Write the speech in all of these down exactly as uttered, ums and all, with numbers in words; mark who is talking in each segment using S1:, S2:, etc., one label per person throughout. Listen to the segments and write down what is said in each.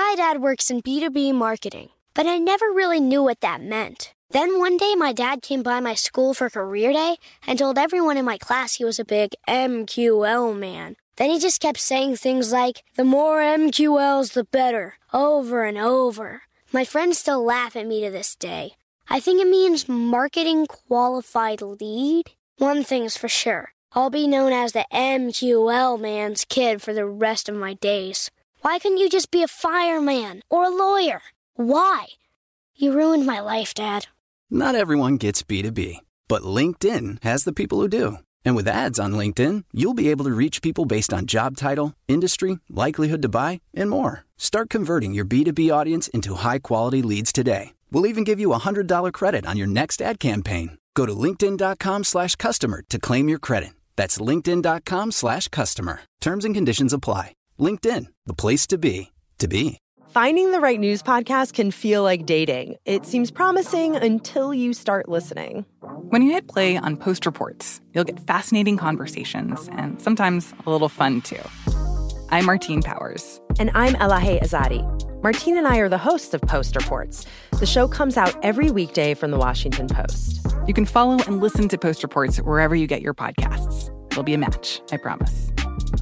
S1: My dad works in B two B marketing, but I never really knew what that meant. Then one day, my dad came by my school for career day and told everyone in my class he was a big M Q L man. Then he just kept saying things like, the more M Q Ls, the better, over and over. My friends still laugh at me to this day. I think it means marketing qualified lead. One thing's for sure. I'll be known as the M Q L man's kid for the rest of my days. Why couldn't you just be a fireman or a lawyer? Why? You ruined my life, Dad.
S2: Not everyone gets B two B, but LinkedIn has the people who do. And with ads on LinkedIn, you'll be able to reach people based on job title, industry, likelihood to buy, and more. Start converting your B two B audience into high-quality leads today. We'll even give you a one hundred dollars credit on your next ad campaign. Go to linkedin.com slash customer to claim your credit. That's linkedin.com slash customer. Terms and conditions apply. LinkedIn, the place to be, to be.
S3: Finding the right news podcast can feel like dating. It seems promising until you start listening.
S4: When you hit play on Post Reports, you'll get fascinating conversations and sometimes a little fun, too. I'm Martine Powers.
S3: And I'm Elahe Azadi. Martine and I are the hosts of Post Reports. The show comes out every weekday from The Washington Post.
S4: You can follow and listen to Post Reports wherever you get your podcasts. It'll be a match, I promise.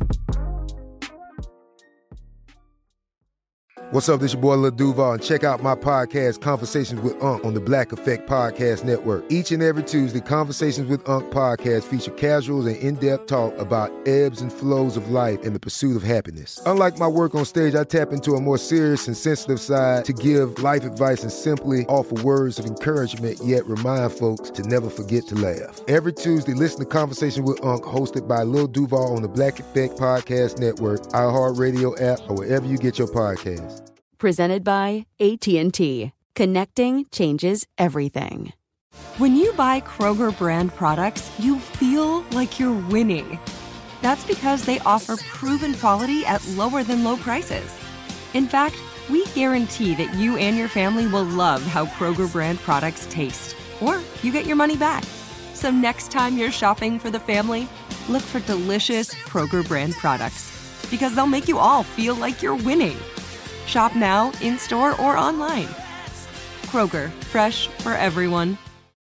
S5: What's up? This your boy Lil Duval, and check out my podcast, Conversations with Unc, on the Black Effect Podcast Network. Each and every Tuesday, Conversations with Unc podcast feature casuals and in-depth talk about ebbs and flows of life and the pursuit of happiness. Unlike my work on stage, I tap into a more serious and sensitive side to give life advice and simply offer words of encouragement, yet remind folks to never forget to laugh. Every Tuesday, listen to Conversations with Unc, hosted by Lil Duval on the Black Effect Podcast Network, iHeartRadio app, or wherever you get your podcasts.
S6: Presented by A T and T. Connecting changes everything. When you buy Kroger brand products, you feel like you're winning. That's because they offer proven quality at lower than low prices. In fact, we guarantee that you and your family will love how Kroger brand products taste, or you get your money back. So next time you're shopping for the family, look for delicious Kroger brand products, because they'll make you all feel like you're winning. Shop now, in-store, or online. Kroger, fresh for everyone.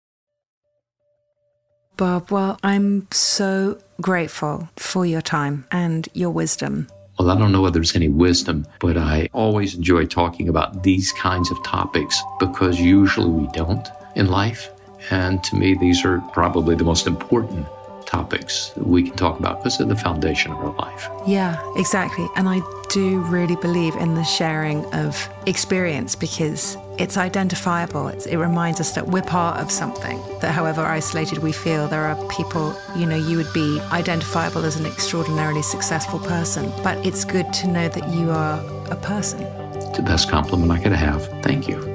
S7: Bob, well, I'm so grateful for your time and your wisdom.
S8: Well, I don't know whether there's any wisdom, but I always enjoy talking about these kinds of topics because usually we don't in life. And to me, these are probably the most important topics that we can talk about because they're the foundation of our life.
S7: Yeah, exactly. And I do really believe in the sharing of experience because it's identifiable. It's, it reminds us that we're part of something, that however isolated we feel, there are people, you know, you would be identifiable as an extraordinarily successful person, but it's good to know that you are a person.
S8: It's the best compliment I could have. Thank you.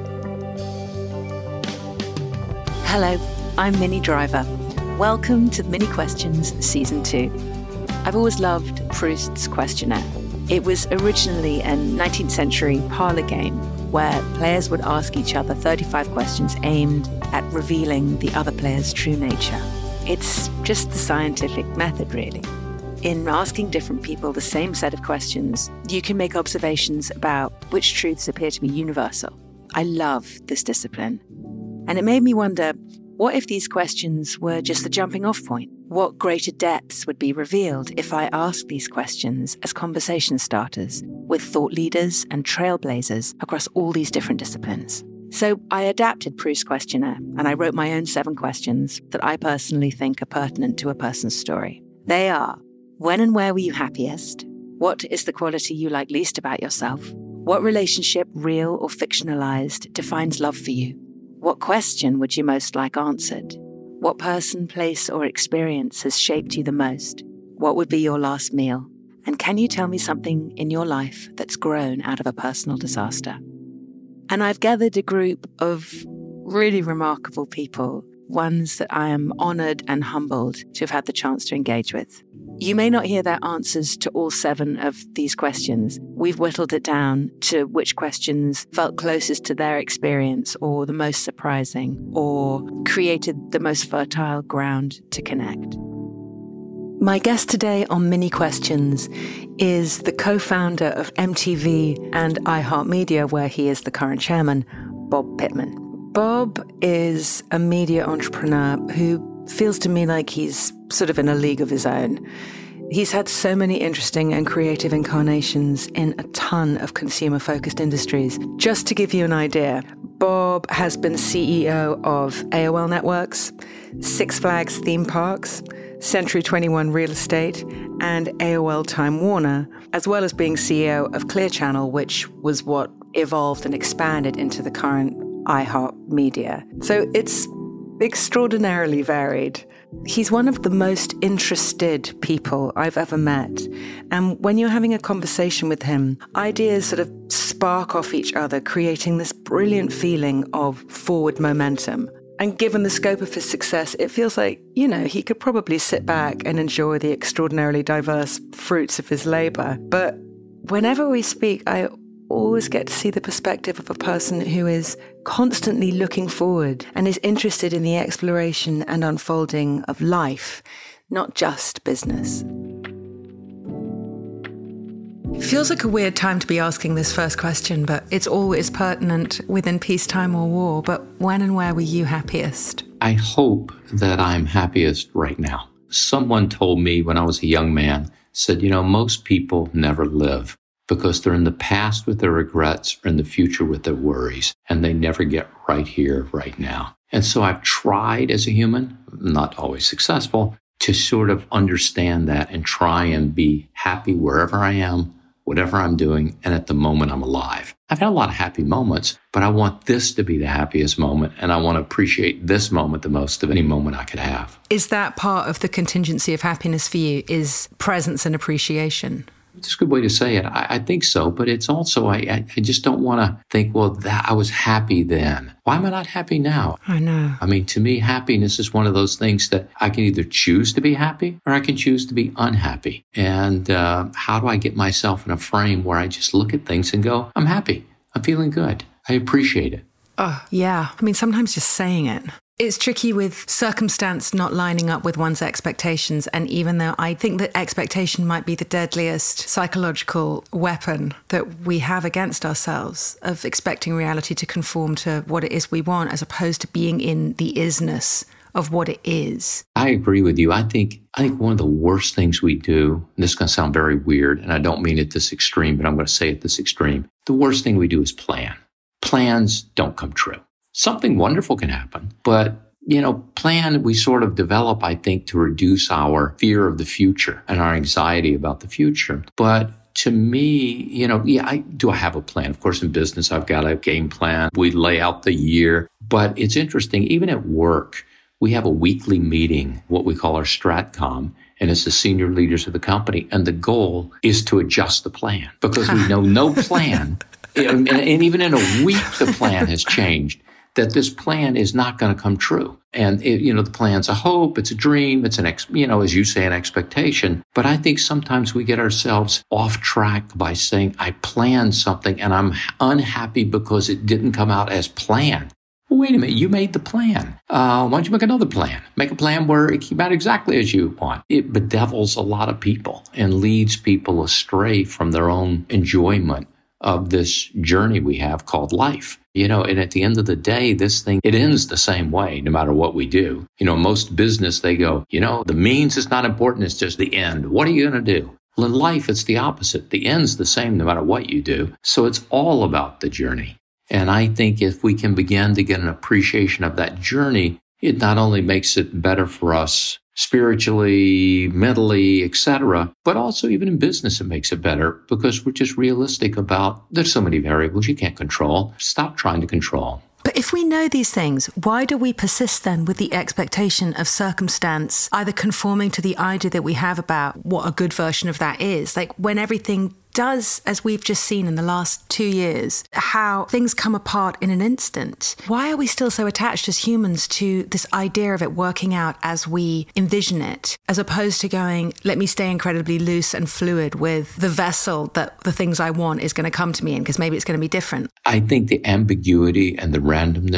S7: Hello, I'm Minnie Driver. Welcome to Mini Questions Season two. I've always loved Proust's questionnaire. It was originally a nineteenth century parlor game where players would ask each other thirty-five questions aimed at revealing the other player's true nature. It's just the scientific method, really. In asking different people the same set of questions, you can make observations about which truths appear to be universal. I love this discipline. And it made me wonder, what if these questions were just the jumping off point? What greater depths would be revealed if I asked these questions as conversation starters with thought leaders and trailblazers across all these different disciplines? So I adapted Proust's questionnaire and I wrote my own seven questions that I personally think are pertinent to a person's story. They are: when and where were you happiest? What is the quality you like least about yourself? What relationship, real or fictionalized, defines love for you? What question would you most like answered? What person, place, or experience has shaped you the most? What would be your last meal? And can you tell me something in your life that's grown out of a personal disaster? And I've gathered a group of really remarkable people, ones that I am honored and humbled to have had the chance to engage with. You may not hear their answers to all seven of these questions. We've whittled it down to which questions felt closest to their experience or the most surprising or created the most fertile ground to connect. My guest today on Mini Questions is the co-founder of M T V and iHeartMedia, where he is the current chairman, Bob Pittman. Bob is a media entrepreneur who feels to me like he's sort of in a league of his own. He's had so many interesting and creative incarnations in a ton of consumer-focused industries. Just to give you an idea, Bob has been C E O of A O L Networks, Six Flags Theme Parks, Century twenty-one Real Estate, and A O L Time Warner, as well as being C E O of Clear Channel, which was what evolved and expanded into the current iHeartMedia. So it's extraordinarily varied. He's one of the most interested people I've ever met. And when you're having a conversation with him, ideas sort of spark off each other, creating this brilliant feeling of forward momentum. And given the scope of his success, it feels like, you know, he could probably sit back and enjoy the extraordinarily diverse fruits of his labor. But whenever we speak, I always get to see the perspective of a person who is constantly looking forward and is interested in the exploration and unfolding of life, not just business. It feels like a weird time to be asking this first question, but it's always pertinent within peacetime or war. But when and where were you happiest?
S8: I hope that I'm happiest right now. Someone told me when I was a young man, said, you know, most people never live because they're in the past with their regrets or in the future with their worries, and they never get right here, right now. And so I've tried as a human, not always successful, to sort of understand that and try and be happy wherever I am, whatever I'm doing, and at the moment I'm alive. I've had a lot of happy moments, but I want this to be the happiest moment, and I want to appreciate this moment the most of any moment I could have.
S7: Is that part of the contingency of happiness for you, is presence and appreciation?
S8: It's a good way to say it. I, I think so, but it's also, I, I, I just don't want to think, well, that I was happy then. Why am I not happy now?
S7: I know.
S8: I mean, to me, happiness is one of those things that I can either choose to be happy or I can choose to be unhappy. And uh, how do I get myself in a frame where I just look at things and go, I'm happy. I'm feeling good. I appreciate it.
S7: Oh, yeah. I mean, sometimes just saying it. It's tricky with circumstance not lining up with one's expectations. And even though I think that expectation might be the deadliest psychological weapon that we have against ourselves, of expecting reality to conform to what it is we want, as opposed to being in the isness of what it is.
S8: I agree with you. I think I think one of the worst things we do, and this is going to sound very weird, and I don't mean it this extreme, but I'm going to say it this extreme. The worst thing we do is plan. Plans don't come true. Something wonderful can happen, but, you know, plan we sort of develop, I think, to reduce our fear of the future and our anxiety about the future. But to me, you know, yeah, I, do I have a plan? Of course, in business, I've got a game plan. We lay out the year. But it's interesting, even at work, we have a weekly meeting, what we call our Stratcom, and it's the senior leaders of the company. And the goal is to adjust the plan because we know no plan, and, and even in a week, the plan has changed, that this plan is not going to come true. And, it, you know, the plan's a hope, it's a dream, it's an, ex, you know, as you say, an expectation. But I think sometimes we get ourselves off track by saying, I planned something and I'm unhappy because it didn't come out as planned. Well, wait a minute, you made the plan. Uh, why don't you make another plan? Make a plan where it came out exactly as you want. It bedevils a lot of people and leads people astray from their own enjoyment of this journey we have called life. You know, and at the end of the day, this thing, it ends the same way, no matter what we do. You know, most business, they go, you know, the means is not important, it's just the end. What are you going to do? Well, in life, it's the opposite. The end's the same no matter what you do. So it's all about the journey. And I think if we can begin to get an appreciation of that journey, it not only makes it better for us spiritually, mentally, et cetera, but also even in business, it makes it better because we're just realistic about there's so many variables you can't control. Stop trying to control.
S7: But if we know these things, why do we persist then with the expectation of circumstance, either conforming to the idea that we have about what a good version of that is? Like when everything does, as we've just seen in the last two years, how things come apart in an instant. Why are we still so attached as humans to this idea of it working out as we envision it, as opposed to going, let me stay incredibly loose and fluid with the vessel that the things I want is going to come to me in, because maybe it's going to be different?
S8: I think the ambiguity and the randomness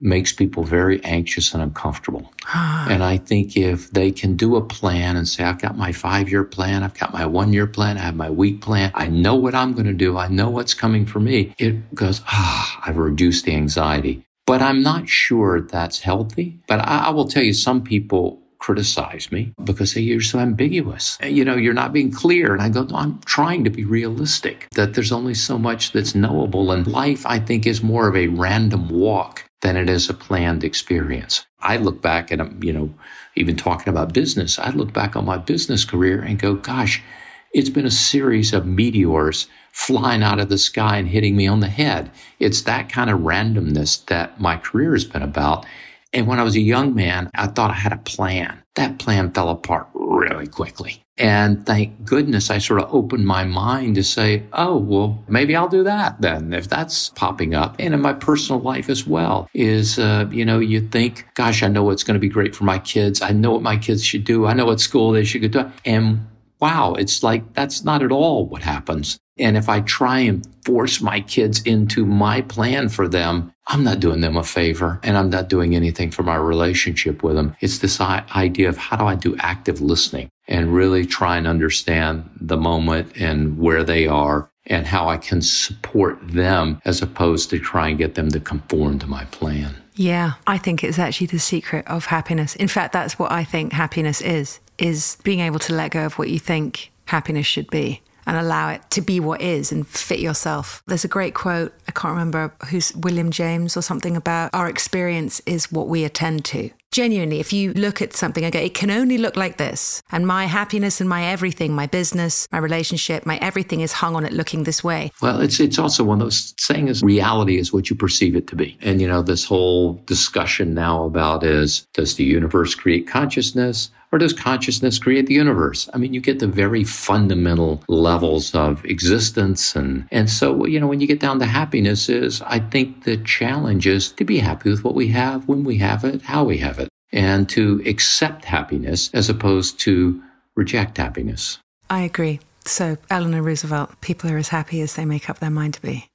S8: makes people very anxious and uncomfortable. And I think if they can do a plan and say, I've got my five-year plan, I've got my one-year plan, I have my week plan, I know what I'm going to do, I know what's coming for me, it goes, ah, I've reduced the anxiety. But I'm not sure that's healthy. But I, I will tell you, some people criticize me because they, you're so ambiguous. You know, you're not being clear. And I go, no, I'm trying to be realistic, that there's only so much that's knowable. And life, I think, is more of a random walk than it is a planned experience. I look back and, you know, even talking about business, I look back on my business career and go, gosh, it's been a series of meteors flying out of the sky and hitting me on the head. It's that kind of randomness that my career has been about. And when I was a young man, I thought I had a plan. That plan fell apart really quickly. And thank goodness I sort of opened my mind to say, oh, well, maybe I'll do that then, if that's popping up. And in my personal life as well is, uh, you know, you think, gosh, I know what's going to be great for my kids. I know what my kids should do. I know what school they should go to. And wow, it's like, that's not at all what happens. And if I try and force my kids into my plan for them, I'm not doing them a favor, and I'm not doing anything for my relationship with them. It's this idea of how do I do active listening and really try and understand the moment and where they are and how I can support them as opposed to try and get them to conform to my plan.
S7: Yeah, I think it's actually the secret of happiness. In fact, that's what I think happiness is, is being able to let go of what you think happiness should be and allow it to be what is and fit yourself. There's a great quote, I can't remember who's, William James or something, about our experience is what we attend to. Genuinely, if you look at something and go, it can only look like this, and my happiness and my everything, my business, my relationship, my everything is hung on it looking this way.
S8: Well, it's it's also one of those sayings, reality is what you perceive it to be. And, you know, this whole discussion now about is, does the universe create consciousness? Or does consciousness create the universe? I mean, you get the very fundamental levels of existence. And, and so, you know, when you get down to happiness is, I think the challenge is to be happy with what we have, when we have it, how we have it, and to accept happiness as opposed to reject happiness.
S7: I agree. So, Eleanor Roosevelt, people are as happy as they make up their mind to be.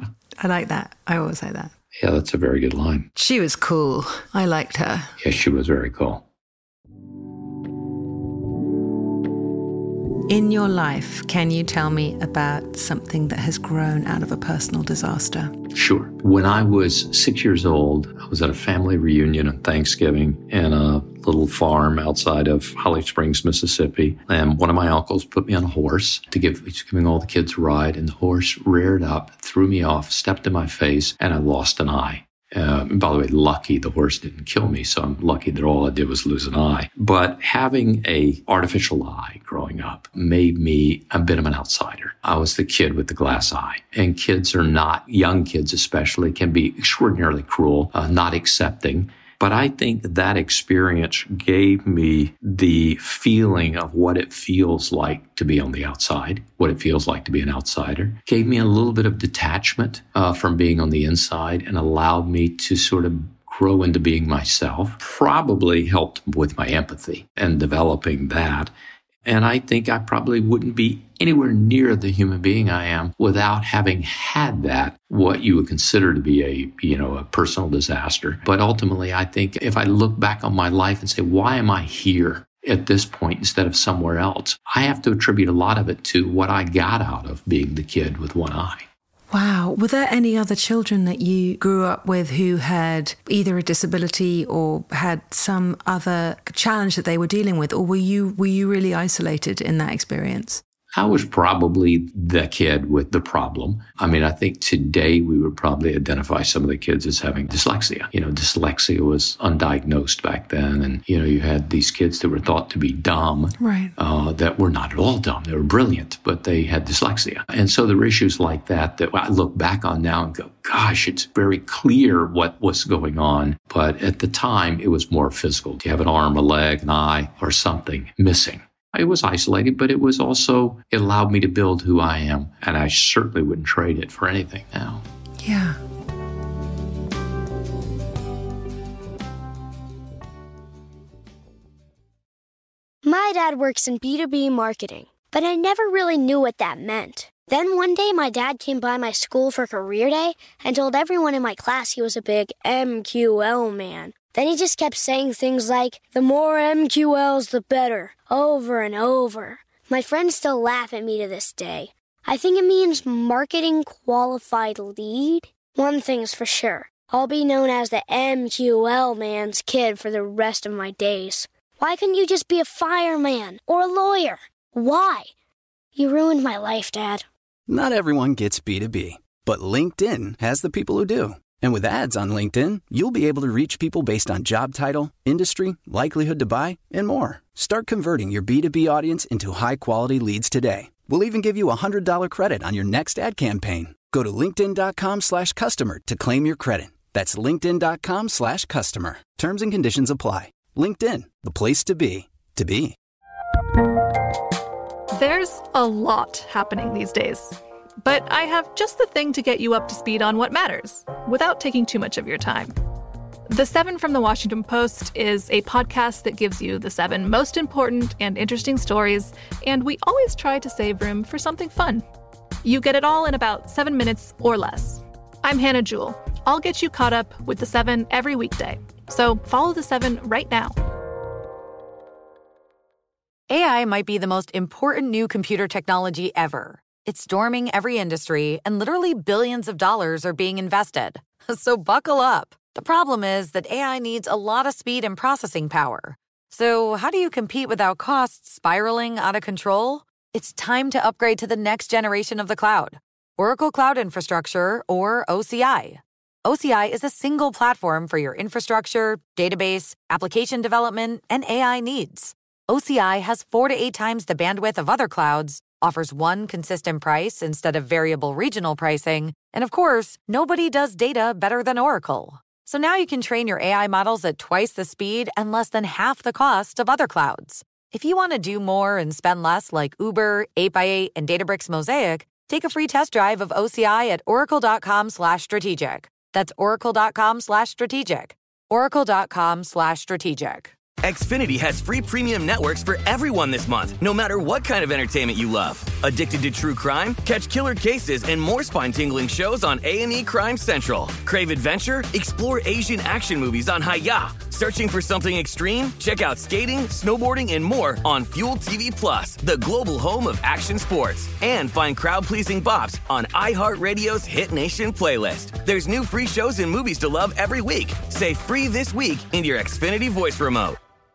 S7: I like that. I always say that.
S8: Yeah, that's a very good line.
S7: She was cool. I liked her.
S8: Yes, she was very cool.
S7: In your life, can you tell me about something that has grown out of a personal disaster?
S8: Sure. When I was six years old, I was at a family reunion on Thanksgiving in a little farm outside of Holly Springs, Mississippi. And one of my uncles put me on a horse to give, he's giving all the kids a ride. And the horse reared up, threw me off, stepped in my face, and I lost an eye. Uh, and by the way, lucky the horse didn't kill me, so I'm lucky that all I did was lose an eye. But having a artificial eye growing up made me a bit of an outsider. I was the kid with the glass eye. And kids are not, young kids especially, can be extraordinarily cruel, uh, not accepting. But I think that experience gave me the feeling of what it feels like to be on the outside, what it feels like to be an outsider. Gave me a little bit of detachment uh, from being on the inside and allowed me to sort of grow into being myself. Probably helped with my empathy and developing that. And I think I probably wouldn't be anywhere near the human being I am without having had that, what you would consider to be a, you know, a personal disaster. But ultimately, I think if I look back on my life and say, why am I here at this point instead of somewhere else? I have to attribute a lot of it to what I got out of being the kid with one eye.
S7: Wow. Were there any other children that you grew up with who had either a disability or had some other challenge that they were dealing with? Or were you were you really isolated in that experience?
S8: I was probably the kid with the problem. I mean, I think today we would probably identify some of the kids as having dyslexia. You know, dyslexia was undiagnosed back then. And, you know, you had these kids that were thought to be dumb,
S7: right?
S8: Uh, that were not at all dumb. They were brilliant, but they had dyslexia. And so there were issues like that that I look back on now and go, gosh, it's very clear what was going on. But at the time, it was more physical. Do you have an arm, a leg, an eye, or something missing? It was isolated, but it was also, it allowed me to build who I am. And I certainly wouldn't trade it for anything now.
S7: Yeah.
S1: My dad works in B two B marketing, but I never really knew what that meant. Then one day my dad came by my school for career day and told everyone in my class he was a big M Q L man. Then he just kept saying things like, the more M Q Ls, the better, over and over. My friends still laugh at me to this day. I think it means marketing qualified lead. One thing's for sure, I'll be known as the M Q L man's kid for the rest of my days. Why couldn't you just be a fireman or a lawyer? Why? You ruined my life, Dad.
S2: Not everyone gets B two B, but LinkedIn has the people who do. And with ads on LinkedIn, you'll be able to reach people based on job title, industry, likelihood to buy, and more. Start converting your B two B audience into high-quality leads today. We'll even give you a one hundred dollars credit on your next ad campaign. Go to linkedin.com slash customer to claim your credit. That's linkedin.com slash customer. Terms and conditions apply. LinkedIn, the place to be, to be.
S9: There's a lot happening these days, but I have just the thing to get you up to speed on what matters, without taking too much of your time. The Seven from the Washington Post is a podcast that gives you the seven most important and interesting stories, and we always try to save room for something fun. You get it all in about seven minutes or less. I'm Hannah Jewell. I'll get you caught up with the Seven every weekday, so follow the Seven right now.
S10: A I might be the most important new computer technology ever. It's storming every industry, and literally billions of dollars are being invested. So buckle up. The problem is that A I needs a lot of speed and processing power. So how do you compete without costs spiraling out of control? It's time to upgrade to the next generation of the cloud. Oracle Cloud Infrastructure, or O C I. O C I is a single platform for your infrastructure, database, application development, and A I needs. O C I has four to eight times the bandwidth of other clouds, offers one consistent price instead of variable regional pricing, and of course, nobody does data better than Oracle. So now you can train your A I models at twice the speed and less than half the cost of other clouds. If you want to do more and spend less like Uber, eight by eight, and Databricks Mosaic, take a free test drive of O C I at oracle.com slash strategic. That's oracle.com slash strategic. oracle.com slash strategic.
S11: Xfinity has free premium networks for everyone this month, no matter what kind of entertainment you love. Addicted to true crime? Catch killer cases and more spine-tingling shows on A and E Crime Central. Crave adventure? Explore Asian action movies on Hi-Ya. Searching for something extreme? Check out skating, snowboarding, and more on Fuel T V Plus, the global home of action sports. And find crowd-pleasing bops on iHeartRadio's Hit Nation playlist. There's new free shows and movies to love every week. Say free this week in your Xfinity voice remote.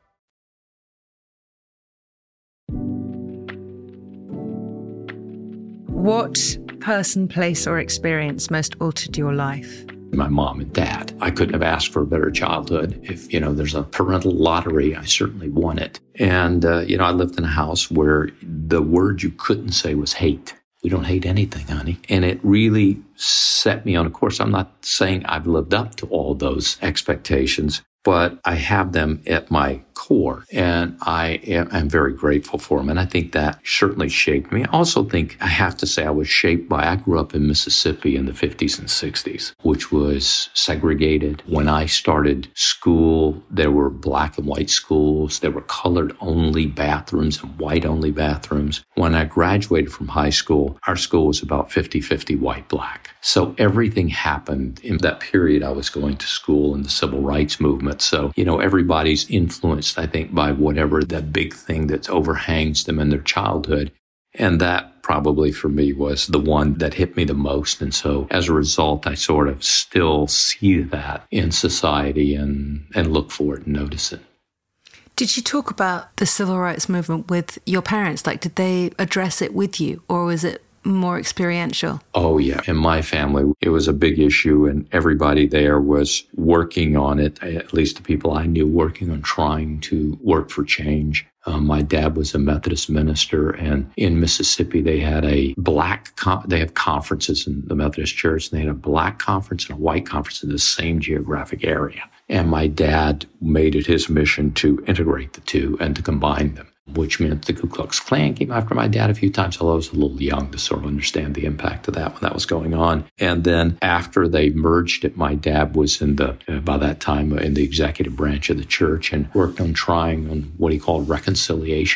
S12: What person, place, or experience most altered your life?
S8: My mom and dad. I couldn't have asked for a better childhood. If, you know, there's a parental lottery, I certainly won it. And, uh, you know, I lived in a house where the word you couldn't say was hate. We don't hate anything, honey. And it really set me on a course. I'm not saying I've lived up to all those expectations, but I have them at my core, and I am I'm very grateful for them. And I think that certainly shaped me. I also think I have to say I was shaped by, I grew up in Mississippi in the fifties and sixties, which was segregated. When I started school, there were black and white schools. There were colored-only bathrooms and white-only bathrooms. When I graduated from high school, our school was about fifty-fifty white-black. So everything happened in that period I was going to school in the civil rights movement. So, you know, everybody's influenced, I think, by whatever that big thing that overhangs them in their childhood. And that probably for me was the one that hit me the most. And so as a result, I sort of still see that in society and, and look for it and notice it.
S12: Did you talk about the civil rights movement with your parents? Like, did they address it with you, or was it more experiential?
S8: Oh, yeah. In my family, it was a big issue, and everybody there was working on it, at least the people I knew, working on trying to work for change. Um, my dad was a Methodist minister, and in Mississippi, they had a black, con- they have conferences in the Methodist Church, and they had a black conference and a white conference in the same geographic area. And my dad made it his mission to integrate the two and to combine them, which meant the Ku Klux Klan came after my dad a few times, although I was a little young to sort of understand the impact of that when that was going on. And then after they merged it, my dad was in the, uh, by that time, uh, in the executive branch of the church and worked on trying on what he called reconciliation.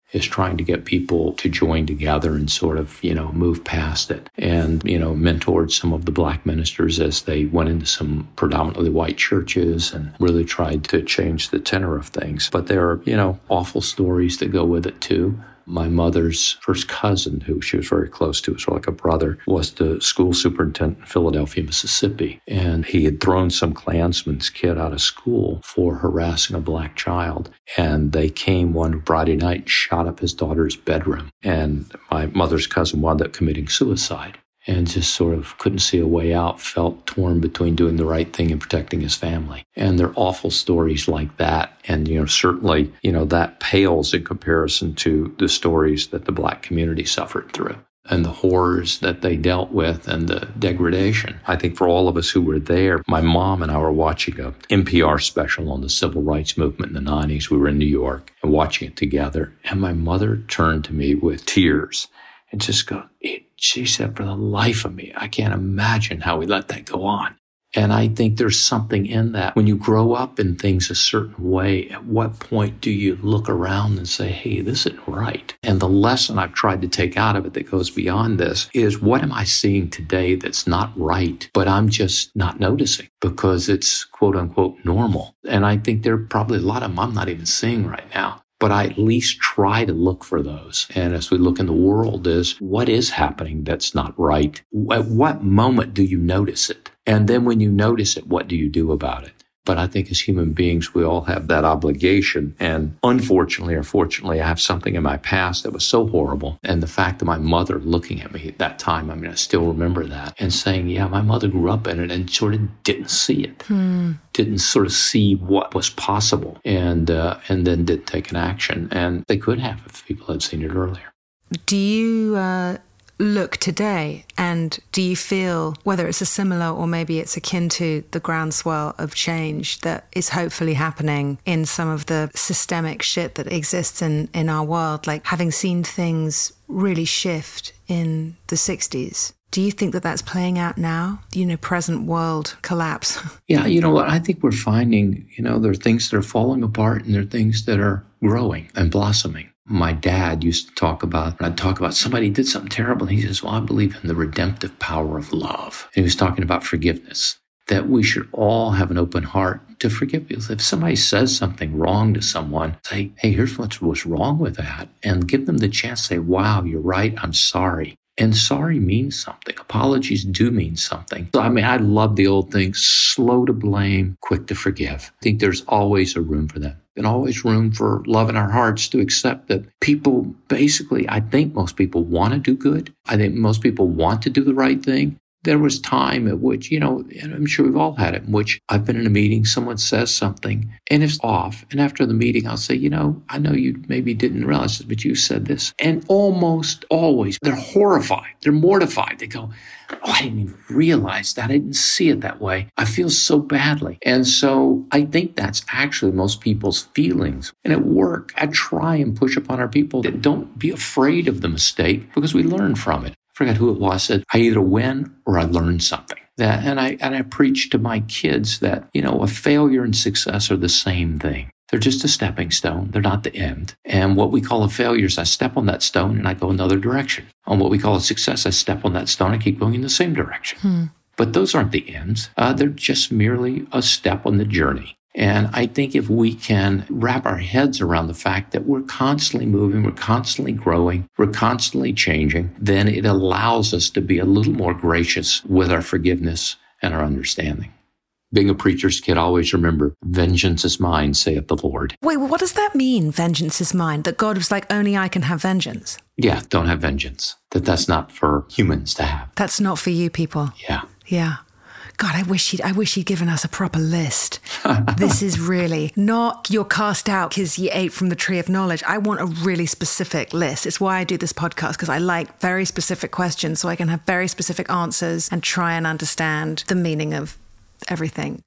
S8: is trying to get people to join together and sort of, you know, move past it. And, you know, mentored some of the black ministers as they went into some predominantly white churches and really tried to change the tenor of things. But there are, you know, awful stories that go with it too. My mother's first cousin, who she was very close to, sort of like a brother, was the school superintendent in Philadelphia, Mississippi. And he had thrown some Klansman's kid out of school for harassing a black child. And they came one Friday night and shot up his daughter's bedroom. And my mother's cousin wound up committing suicide and just sort of couldn't see a way out, felt torn between doing the right thing and protecting his family. And there are awful stories like that. And, you know, certainly, you know, that pales in comparison to the stories that the black community suffered through and the horrors that they dealt with and the degradation. I think for all of us who were there, my mom and I were watching a N P R special on the civil rights movement in the nineties. We were in New York and watching it together. And my mother turned to me with tears and just go, it, she said, for the life of me, I can't imagine how we let that go on. And I think there's something in that. When you grow up in things a certain way, at what point do you look around and say, hey, this isn't right? And the lesson I've tried to take out of it that goes beyond this is, what am I seeing today that's not right, but I'm just not noticing because it's quote unquote normal? And I think there are probably a lot of them I'm not even seeing right now. But I at least try to look for those. And as we look in the world is, what is happening that's not right? At what moment do you notice it? And then when you notice it, what do you do about it? But I think as human beings, we all have that obligation. And unfortunately or fortunately, I have something in my past that was so horrible. And the fact that my mother looking at me at that time, I mean, I still remember that, and saying, yeah, my mother grew up in it and sort of didn't see it. Hmm. Didn't sort of see what was possible, and uh, and then didn't take an action. And they could have if people had seen it earlier.
S12: Do you uh, look today and do you feel, whether it's a similar or maybe it's akin to the groundswell of change that is hopefully happening in some of the systemic shit that exists in, in our world, like having seen things really shift in the sixties? Do you think that that's playing out now? You know, present world collapse.
S8: Yeah, you know what? I think we're finding, you know, there are things that are falling apart and there are things that are growing and blossoming. My dad used to talk about, I'd talk about somebody did something terrible. And he says, well, I believe in the redemptive power of love. And he was talking about forgiveness, that we should all have an open heart to forgive people. If somebody says something wrong to someone, say, hey, here's what's, what's wrong with that. And give them the chance to say, wow, you're right. I'm sorry. And sorry means something. Apologies do mean something. So, I mean, I love the old thing, slow to blame, quick to forgive. I think there's always a room for that. And always room for love in our hearts to accept that people basically, I think most people want to do good. I think most people want to do the right thing. There was time at which, you know, and I'm sure we've all had it, in which I've been in a meeting, someone says something, and it's off. And after the meeting, I'll say, you know, I know you maybe didn't realize this, but you said this. And almost always, they're horrified. They're mortified. They go, oh, I didn't even realize that. I didn't see it that way. I feel so badly. And so I think that's actually most people's feelings. And at work, I try and push upon our people that don't be afraid of the mistake because we learn from it. I forgot who it was, said, I either win or I learn something. That, and I and I preach to my kids that, you know, a failure and success are the same thing. They're just a stepping stone. They're not the end. And what we call a failure is I step on that stone and I go another direction. On what we call a success, I step on that stone and keep going in the same direction. Hmm. But those aren't the ends. Uh, they're just merely a step on the journey. And I think if we can wrap our heads around the fact that we're constantly moving, we're constantly growing, we're constantly changing, then it allows us to be a little more gracious with our forgiveness and our understanding. Being a preacher's kid, always remember, vengeance is mine, saith the Lord.
S12: Wait, what does that mean, vengeance is mine? That God was like, only I can have vengeance?
S8: Yeah, don't have vengeance. That that's not for humans to have.
S12: That's not for you people.
S8: Yeah.
S12: Yeah. God, I wish he'd, I wish he'd given us a proper list. This is really not you're cast out because you ate from the tree of knowledge. I want a really specific list. It's why I do this podcast, because I like very specific questions so I can have very specific answers and try and understand the meaning of everything.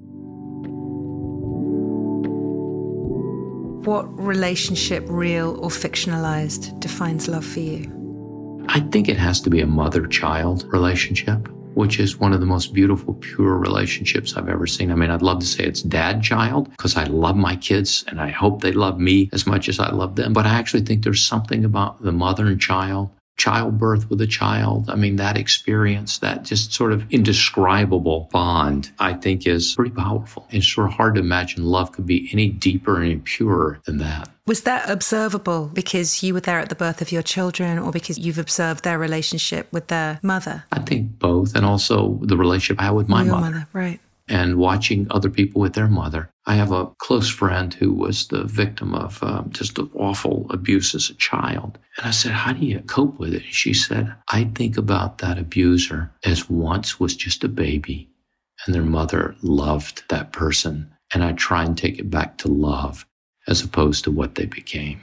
S12: What relationship, real or fictionalized, defines love for you?
S8: I think it has to be a mother-child relationship. which is one of the most beautiful, pure relationships I've ever seen. I mean, I'd love to say it's dad-child because I love my kids and I hope they love me as much as I love them. But I actually think there's something about the mother and child, childbirth with a child. I mean, that experience, that just sort of indescribable bond, I think is pretty powerful. It's sort of hard to imagine love could be any deeper and any purer than that.
S12: Was that observable because you were there at the birth of your children or because you've observed their relationship with their mother?
S8: I think both, and also the relationship I had with my
S12: your
S8: mother.
S12: mother. Right.
S8: And watching other people with their mother. I have a close friend who was the victim of um, just an awful abuse as a child. And I said, how do you cope with it? And she said, I think about that abuser as once was just a baby and their mother loved that person. And I try and take it back to love as opposed to what they became.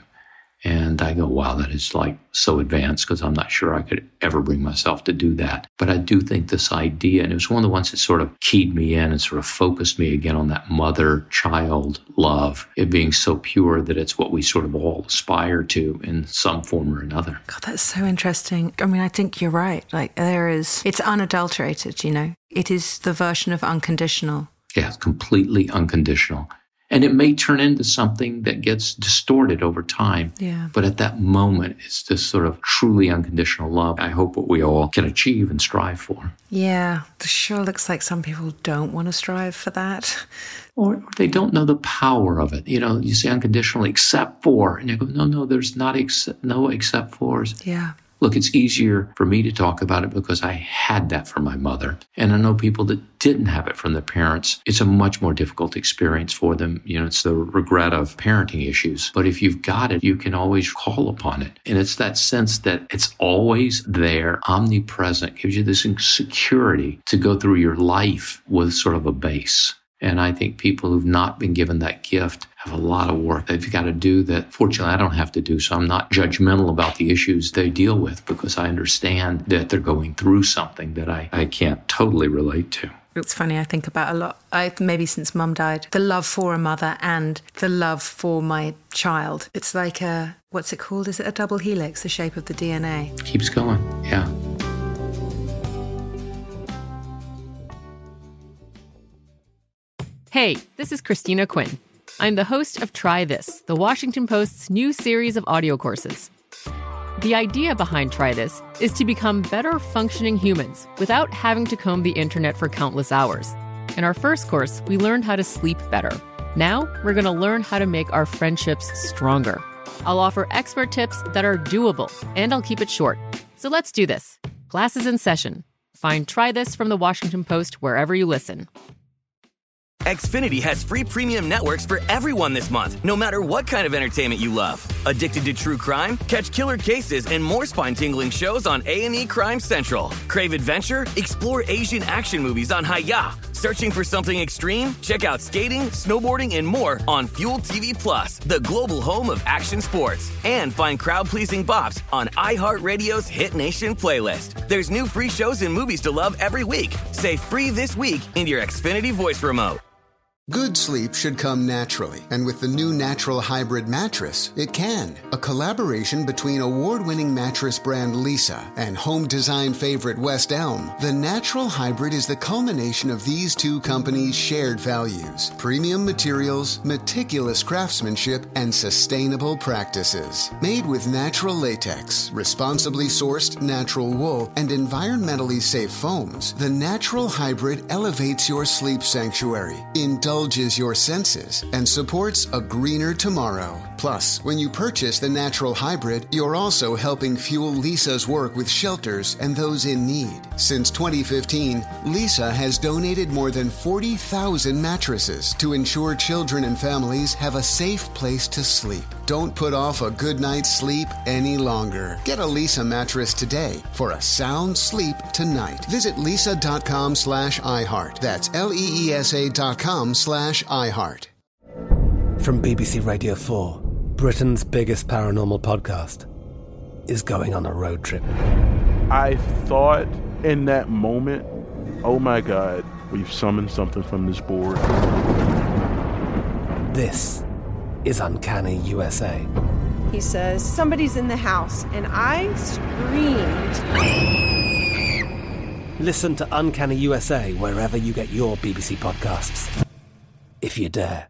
S8: And I go, wow, that is like so advanced because I'm not sure I could ever bring myself to do that. But I do think this idea, and it was one of the ones that sort of keyed me in and sort of focused me again on that mother-child love, it being so pure that it's what we sort of all aspire to in some form or another.
S12: God, that's so interesting. I mean, I think you're right. Like there is, it's unadulterated, you know. It is the version of unconditional.
S8: Yeah, it's completely unconditional. And it may turn into something that gets distorted over time.
S12: Yeah.
S8: But at that moment, it's this sort of truly unconditional love. I hope what we all can achieve and strive for.
S12: Yeah. It sure looks like some people don't want to strive for that.
S8: Or, or they don't know the power of it. You know, you say unconditionally, except for. And you go, no, no, there's not ex- no except fors.
S12: Yeah.
S8: Look, it's easier for me to talk about it because I had that from my mother. And I know people that didn't have it from their parents. It's a much more difficult experience for them. You know, it's the regret of parenting issues. But if you've got it, you can always call upon it. And it's that sense that it's always there, omnipresent, gives you this security to go through your life with sort of a base. And I think people who've not been given that gift have a lot of work they've got to do that, fortunately, I don't have to do. So I'm not judgmental about the issues they deal with because I understand that they're going through something that I, I can't totally relate to.
S12: It's funny, I think about a lot, I maybe since Mum died, the love for a mother and the love for my child. It's like a, what's it called? Is it a double helix, the shape of the D N A?
S8: Keeps going, yeah.
S13: Hey, this is Christina Quinn. I'm the host of Try This, the Washington Post's new series of audio courses. The idea behind Try This is to become better functioning humans without having to comb the internet for countless hours. In our first course, we learned how to sleep better. Now, we're going to learn how to make our friendships stronger. I'll offer expert tips that are doable, and I'll keep it short. So let's do this. Class is in session. Find Try This from the Washington Post wherever you listen.
S11: Xfinity has free premium networks for everyone this month, no matter what kind of entertainment you love. Addicted to true crime? Catch killer cases and more spine-tingling shows on A and E Crime Central. Crave adventure? Explore Asian action movies on Hi-Ya. Searching for something extreme? Check out skating, snowboarding, and more on Fuel T V Plus, the global home of action sports. And find crowd-pleasing bops on iHeartRadio's Hit Nation playlist. There's new free shows and movies to love every week. Say free this week in your Xfinity voice remote.
S14: Good sleep should come naturally, and with the new Natural Hybrid mattress, it can. A collaboration between award-winning mattress brand Leesa and home design favorite West Elm, the Natural Hybrid is the culmination of these two companies' shared values: premium materials, meticulous craftsmanship, and sustainable practices. Made with natural latex, responsibly sourced natural wool, and environmentally safe foams, the Natural Hybrid elevates your sleep sanctuary, indulges your senses, and supports a greener tomorrow. Plus, when you purchase the Natural Hybrid, you're also helping fuel Leesa's work with shelters and those in need. Since twenty fifteen, Leesa has donated more than forty thousand mattresses to ensure children and families have a safe place to sleep. Don't put off a good night's sleep any longer. Get a Leesa mattress today for a sound sleep tonight. Visit leesa.com slash iHeart. That's L-E-E-S-A dot com slash iHeart.
S15: From B B C Radio four, Britain's biggest paranormal podcast is going on a road trip.
S16: I thought in that moment, oh my God, we've summoned something from this board.
S15: This is Uncanny U S A.
S17: He says, somebody's in the house, and I screamed.
S15: Listen to Uncanny U S A wherever you get your B B C podcasts, if you dare.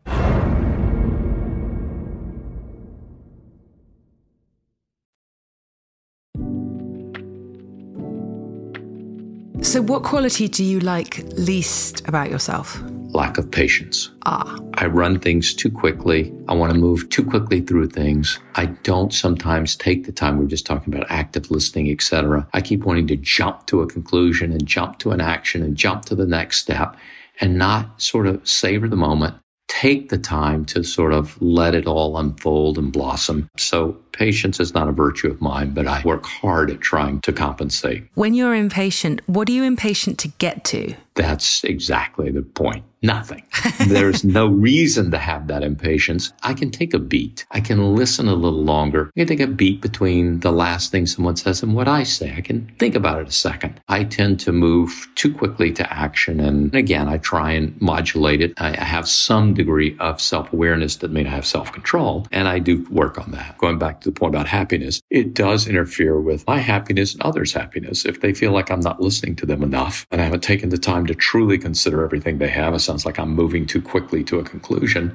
S12: So what quality do you like least about yourself?
S8: Lack of patience.
S12: Ah.
S8: I run things too quickly. I want to move too quickly through things. I don't sometimes take the time. We were just talking about active listening, et cetera. I keep wanting to jump to a conclusion and jump to an action and jump to the next step and not sort of savor the moment. Take the time to sort of let it all unfold and blossom. So patience is not a virtue of mine, but I work hard at trying to compensate.
S12: When you're impatient, what are you impatient to get to?
S8: That's exactly the point. Nothing. There's no reason to have that impatience. I can take a beat. I can listen a little longer. I can take a beat between the last thing someone says and what I say. I can think about it a second. I tend to move too quickly to action. And again, I try and modulate it. I have some degree of self-awareness that may not have self-control. And I do work on that. Going back to the point about happiness, it does interfere with my happiness and others' happiness. If they feel like I'm not listening to them enough and I haven't taken the time to truly consider everything they have, it sounds like I'm moving too quickly to a conclusion.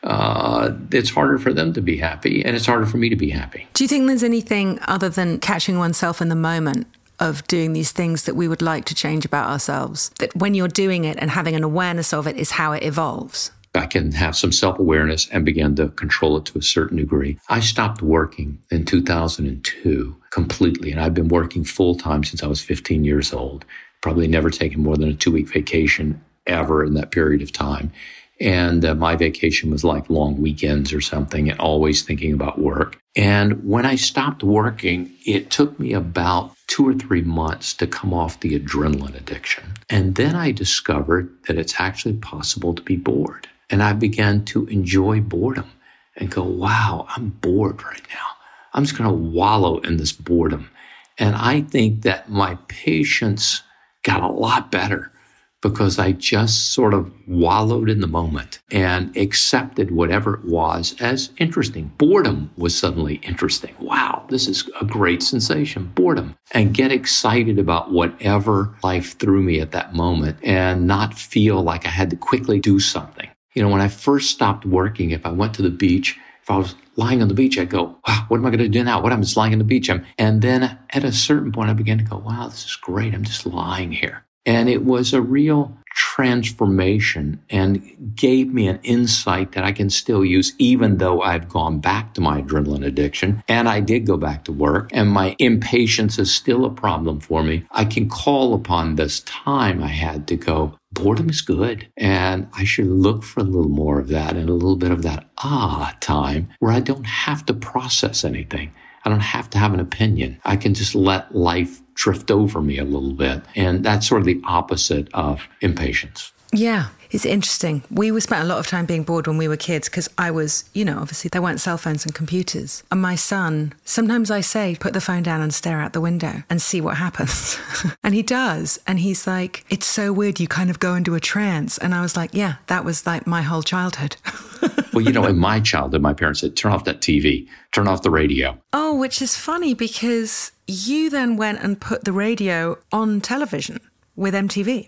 S8: Uh, it's harder for them to be happy, and it's harder for me to be happy.
S12: Do you think there's anything other than catching oneself in the moment of doing these things that we would like to change about ourselves? That when you're doing it and having an awareness of it is how it evolves?
S8: I can have some self-awareness and begin to control it to a certain degree. I stopped working in two thousand two completely, and I've been working full-time since I was fifteen years old. Probably never taken more than a two-week vacation ever in that period of time. And uh, my vacation was like long weekends or something, and always thinking about work. And when I stopped working, it took me about two or three months to come off the adrenaline addiction. And then I discovered that it's actually possible to be bored. And I began to enjoy boredom and go, wow, I'm bored right now. I'm just going to wallow in this boredom. And I think that my patience got a lot better because I just sort of wallowed in the moment and accepted whatever it was as interesting. Boredom was suddenly interesting. Wow, this is a great sensation, boredom. And get excited about whatever life threw me at that moment and not feel like I had to quickly do something. You know, when I first stopped working, if I went to the beach, if I was lying on the beach, I'd go, wow, what am I going to do now? What am I just lying on the beach? And then at a certain point, I began to go, wow, this is great. I'm just lying here. And it was a real transformation and gave me an insight that I can still use, even though I've gone back to my adrenaline addiction. And I did go back to work, and my impatience is still a problem for me. I can call upon this time I had to go, boredom is good. And I should look for a little more of that and a little bit of that ah time where I don't have to process anything. I don't have to have an opinion. I can just let life drift over me a little bit. And that's sort of the opposite of impatience.
S12: Yeah, it's interesting. We spent a lot of time being bored when we were kids because I was, you know, obviously there weren't cell phones and computers. And my son, sometimes I say, put the phone down and stare out the window and see what happens. And he does. And he's like, it's so weird. You kind of go into a trance. And I was like, yeah, that was like my whole childhood.
S8: Well, you know, in my childhood, my parents said, turn off that T V, turn off the radio.
S12: Oh, which is funny because you then went and put the radio on television with M T V.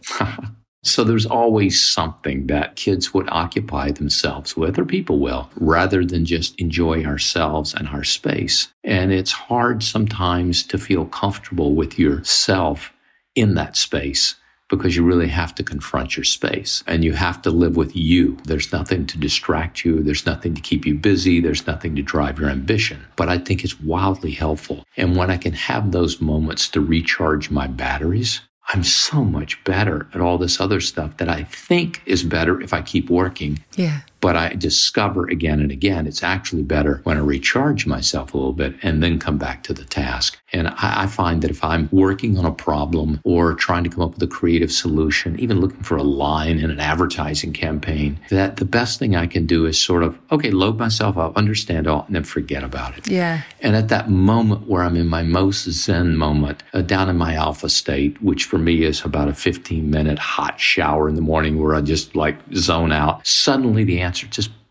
S8: So there's always something that kids would occupy themselves with, or people will, rather than just enjoy ourselves and our space. And it's hard sometimes to feel comfortable with yourself in that space because you really have to confront your space and you have to live with you. There's nothing to distract you. There's nothing to keep you busy. There's nothing to drive your ambition. But I think it's wildly helpful. And when I can have those moments to recharge my batteries, I'm so much better at all this other stuff that I think is better if I keep working.
S12: Yeah.
S8: But I discover again and again, it's actually better when I recharge myself a little bit and then come back to the task. And I, I find that if I'm working on a problem or trying to come up with a creative solution, even looking for a line in an advertising campaign, that the best thing I can do is sort of, okay, load myself up, understand all, and then forget about it.
S12: Yeah.
S8: And at that moment where I'm in my most zen moment, uh, down in my alpha state, which for me is about a fifteen minute hot shower in the morning where I just like zone out, suddenly the answer just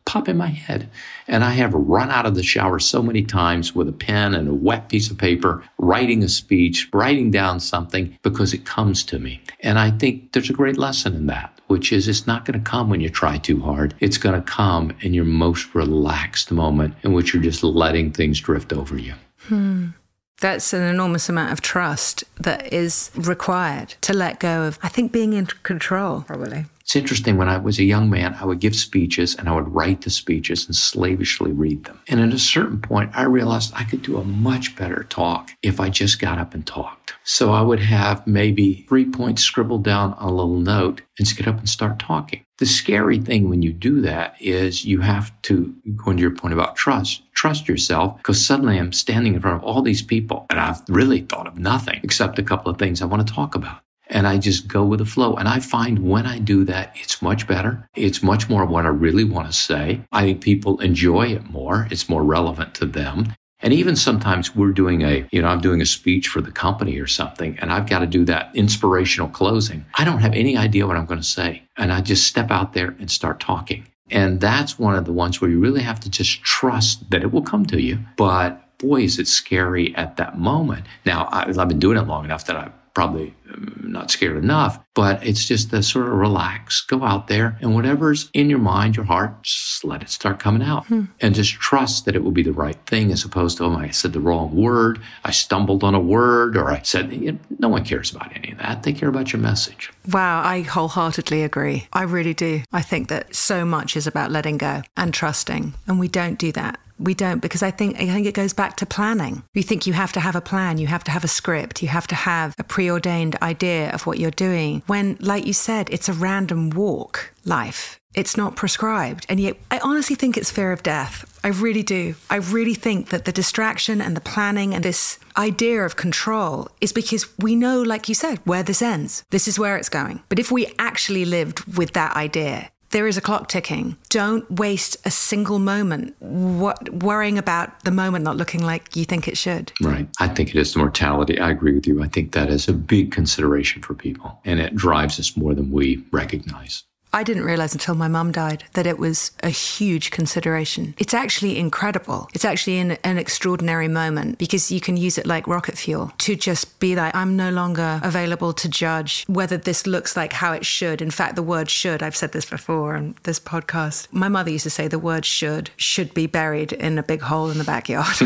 S8: pop in my head. And I have run out of the shower so many times with a pen and a wet piece of paper, writing a speech, writing down something because it comes to me. And I think there's a great lesson in that, which is it's not going to come when you try too hard. It's going to come in your most relaxed moment in which you're just letting things drift over you.
S12: Hmm. That's an enormous amount of trust that is required to let go of, I think, being in control, probably.
S8: It's interesting, when I was a young man, I would give speeches and I would write the speeches and slavishly read them. And at a certain point, I realized I could do a much better talk if I just got up and talked. So I would have maybe three points scribbled down on a little note and just get up and start talking. The scary thing when you do that is you have to, going to your point about trust, trust yourself, because suddenly I'm standing in front of all these people and I've really thought of nothing except a couple of things I want to talk about. And I just go with the flow. And I find when I do that, it's much better. It's much more of what I really want to say. I think people enjoy it more. It's more relevant to them. And even sometimes we're doing a, you know, I'm doing a speech for the company or something, and I've got to do that inspirational closing. I don't have any idea what I'm going to say. And I just step out there and start talking. And that's one of the ones where you really have to just trust that it will come to you. But boy, is it scary at that moment. Now, I've been doing it long enough that I probably not scared enough, but it's just to sort of relax, go out there, and whatever's in your mind, your heart, just let it start coming out. Hmm. And just trust that it will be the right thing, as opposed to, oh, I said the wrong word, I stumbled on a word, or I said, you know, no one cares about any of that. They care about your message.
S12: Wow, I wholeheartedly agree. I really do. I think that so much is about letting go and trusting, and we don't do that. We don't, because I think I think it goes back to planning. You think you have to have a plan, you have to have a script, you have to have a preordained idea of what you're doing. When, like you said, it's a random walk, life. It's not prescribed. And yet I honestly think it's fear of death. I really do. I really think that the distraction and the planning and this idea of control is because we know, like you said, where this ends. This is where it's going. But if we actually lived with that idea, there is a clock ticking. Don't waste a single moment what, worrying about the moment not looking like you think it should.
S8: Right. I think it is the mortality. I agree with you. I think that is a big consideration for people, and it drives us more than we recognize.
S12: I didn't realize until my mum died that it was a huge consideration. It's actually incredible. It's actually an, an extraordinary moment, because you can use it like rocket fuel to just be like, I'm no longer available to judge whether this looks like how it should. In fact, the word should, I've said this before on this podcast. My mother used to say the word should, should be buried in a big hole in the backyard.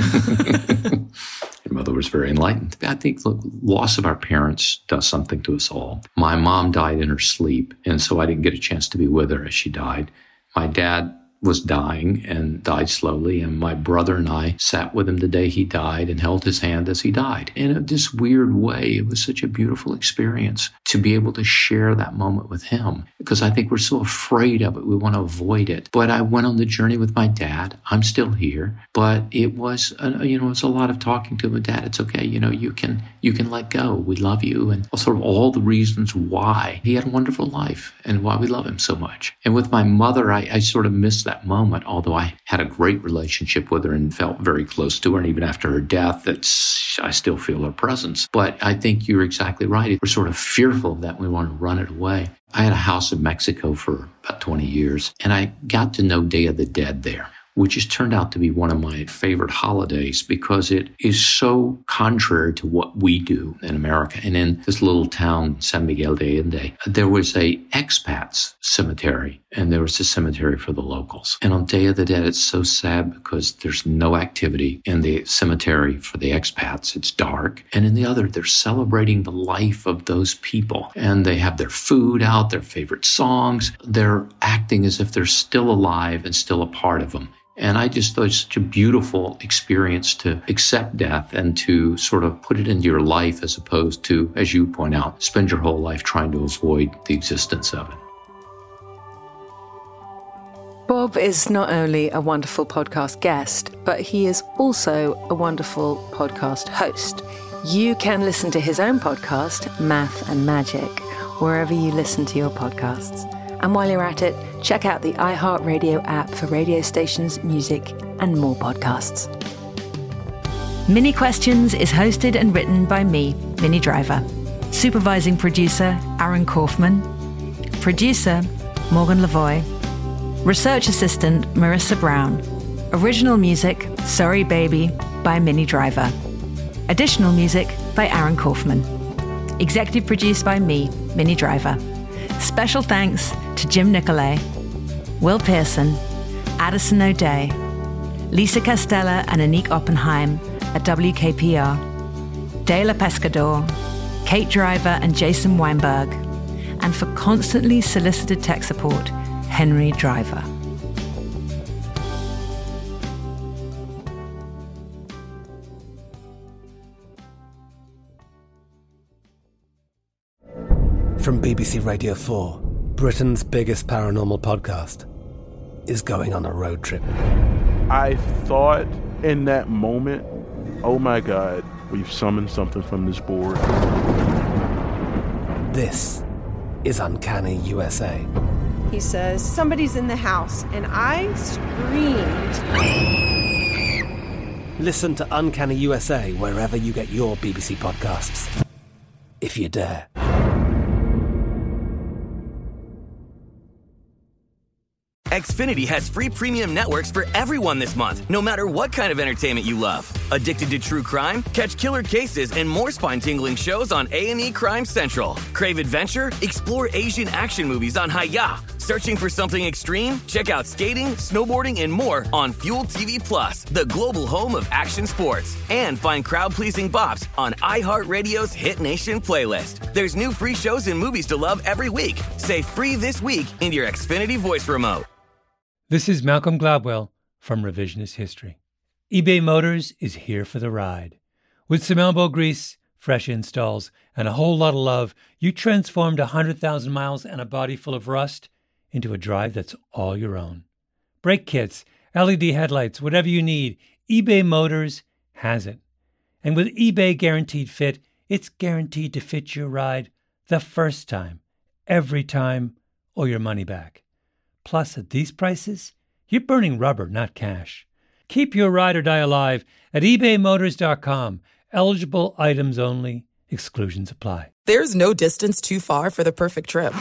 S8: Your mother was very enlightened. I think the loss of our parents does something to us all. My mom died in her sleep, and so I didn't get a chance to be with her as she died. My dad was dying and died slowly, and my brother and I sat with him the day he died and held his hand as he died. In this weird way, it was such a beautiful experience to be able to share that moment with him, because I think we're so afraid of it. We want to avoid it. But I went on the journey with my dad. I'm still here, but it was, a, you know, it was a lot of talking to my dad. It's okay. You know, you can, you can let go. We love you. And sort of all the reasons why he had a wonderful life and why we love him so much. And with my mother, I, I sort of missed that moment, although I had a great relationship with her and felt very close to her. And even after her death, that's, I still feel her presence. But I think you're exactly right. We're sort of fearful of that. We want to run it away. I had a house in Mexico for about twenty years, and I got to know Day of the Dead there, which has turned out to be one of my favorite holidays because it is so contrary to what we do in America. And in this little town, San Miguel de Allende, there was a expats cemetery, and there was a cemetery for the locals. And on Day of the Dead, it's so sad because there's no activity in the cemetery for the expats. It's dark. And in the other, they're celebrating the life of those people. And they have their food out, their favorite songs. They're acting as if they're still alive and still a part of them. And I just thought it's such a beautiful experience to accept death and to sort of put it into your life, as opposed to, as you point out, spend your whole life trying to avoid the existence of it.
S7: Bob is not only a wonderful podcast guest, but he is also a wonderful podcast host. You can listen to his own podcast, Math and Magic, wherever you listen to your podcasts. And while you're at it, check out the iHeartRadio app for radio stations, music, and more podcasts. Mini Questions is hosted and written by me, Minnie Driver. Supervising producer, Aaron Kaufman. Producer, Morgan Lavoie.
S12: Research assistant Marissa Brown. Original music Sorry Baby by Minnie Driver. Additional music by Aaron Kaufman. Executive produced by me, Minnie Driver. Special thanks to Jim Nicolay, Will Pearson, Addison O'Day, Lisa Castella and Anik Oppenheim at W K P R, Dela Pescador, Kate Driver and Jason Weinberg, and for constantly solicited tech support, Henry Driver.
S15: From B B C Radio four, Britain's biggest paranormal podcast is going on a road trip.
S16: I thought in that moment, oh my God, we've summoned something from this board.
S15: This is Uncanny U S A.
S17: He says, somebody's in the house, and I screamed.
S15: Listen to Uncanny U S A wherever you get your B B C podcasts, if you dare.
S11: Xfinity has free premium networks for everyone this month, no matter what kind of entertainment you love. Addicted to true crime? Catch killer cases and more spine-tingling shows on A and E Crime Central. Crave adventure? Explore Asian action movies on Hi-Ya. Searching for something extreme? Check out skating, snowboarding, and more on Fuel T V Plus, the global home of action sports. And find crowd-pleasing bops on iHeartRadio's Hit Nation playlist. There's new free shows and movies to love every week. Say free this week in your Xfinity voice remote.
S18: This is Malcolm Gladwell from Revisionist History. eBay Motors is here for the ride. With some elbow grease, fresh installs, and a whole lot of love, you transformed one hundred thousand miles and a body full of rust into a drive that's all your own. Brake kits, L E D headlights, whatever you need, eBay Motors has it. And with eBay Guaranteed Fit, it's guaranteed to fit your ride the first time, every time, or your money back. Plus, at these prices, you're burning rubber, not cash. Keep your ride or die alive at ebay motors dot com. Eligible items only. Exclusions apply.
S19: There's no distance too far for the perfect trip.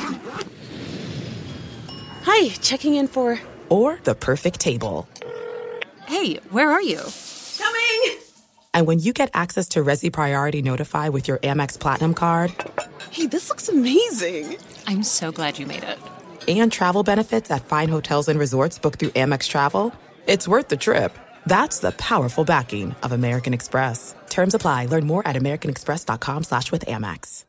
S20: Hi, checking in for...
S19: Or the perfect table.
S20: Hey, where are you?
S19: Coming! And when you get access to Resi Priority Notify with your Amex Platinum card...
S20: Hey, this looks amazing. I'm so glad you made it.
S19: And travel benefits at fine hotels and resorts booked through Amex Travel, it's worth the trip. That's the powerful backing of American Express. Terms apply. Learn more at americanexpress.com slash with Amex.